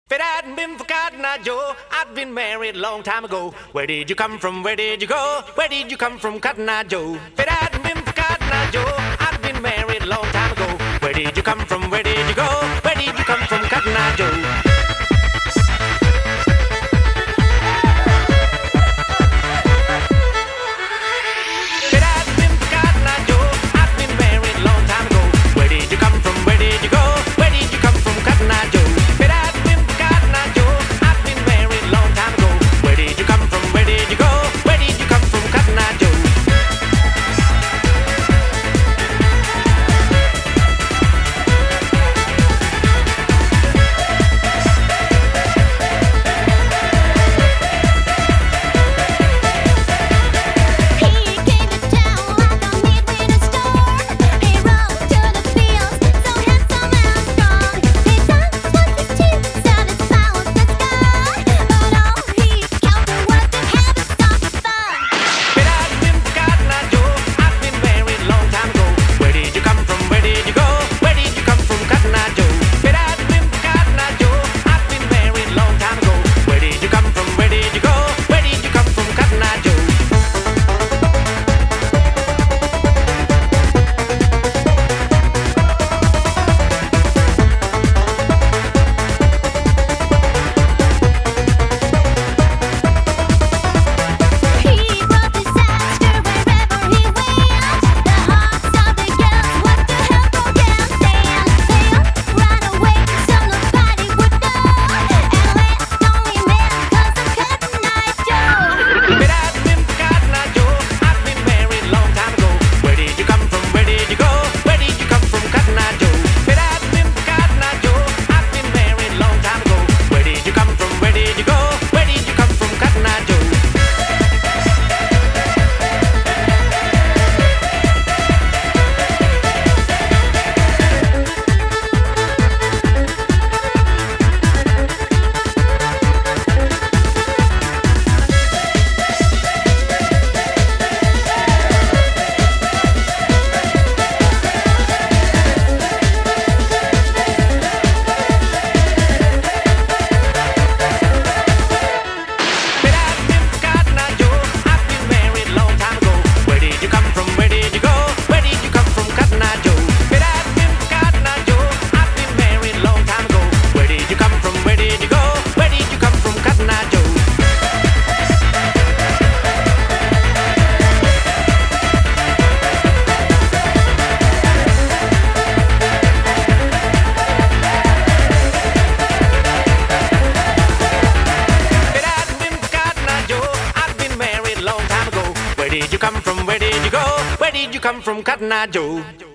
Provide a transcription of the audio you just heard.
If it hadn't been for Cotton Eye Joe, I'd been married a long time ago. Where did you come from? Where did you go? Where did you come from, Cotton Eye Joe? If it hadn't been for Cotton Eye Joe, I'd been married a long time ago. Where did you come from? Where did you go? Where did you come from, Cotton Eye Joe? Where did you come from? Where did you go? Where did you come from, Cotton Eye Joe?